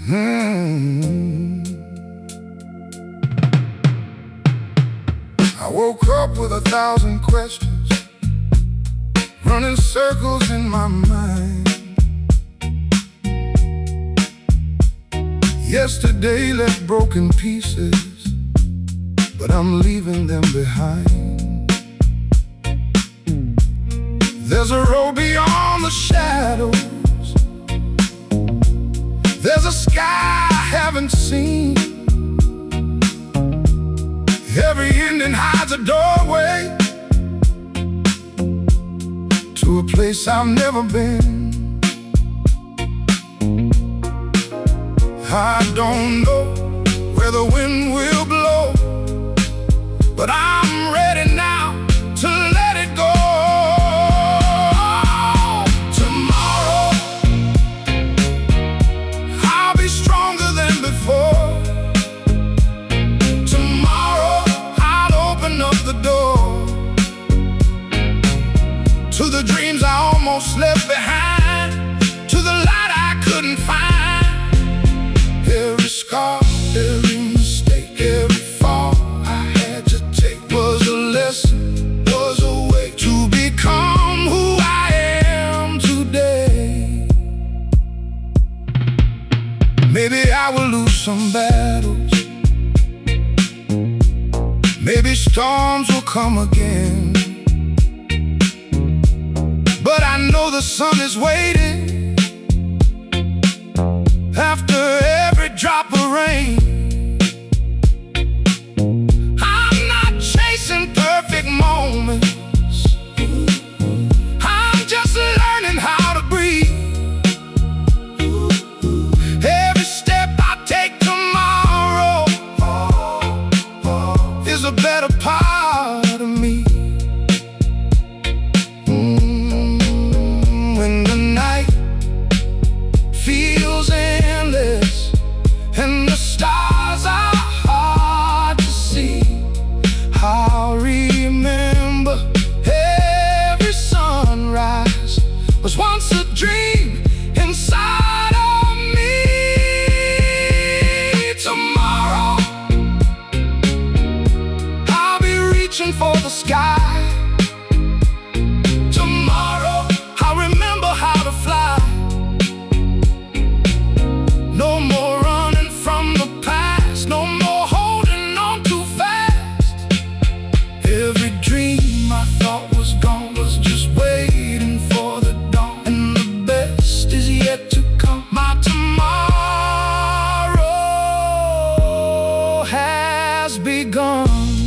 Hmm. I woke up with 1,000 questions running circles in my mind. Yesterday left broken pieces, but I'm leaving them behind. There's a road beyond the shadows. There's a sky I haven't seen. Every ending hides a doorway to a place I've never been. I don't know where the wind will blow, but I'm ready now to let it go. Tomorrow I'll be stronger than before. Tomorrow I'll open up the door to the dreams I almost left behind, to the light I couldn't find. Every scar, every mistake, every fall I had to take was a lesson, was a way to become who I am today. Maybe I will lose some battles, maybe storms will come again, but I know the sun is waiting after every drop of rain. I'm not chasing perfect moments, I'm just learning how to breathe. Every step I take tomorrow is a better part of me. When the night feels endless and the stars are hard to see, I'll remember every sunrise was once a dream inside of me. Tomorrow I'll be reaching for the sky. Tomorrow I'll remember how to fly. No more running from the past, no more holding on too fast. Every dream I thought was gone was just waiting for the dawn, and the best is yet to come. My tomorrow has begun.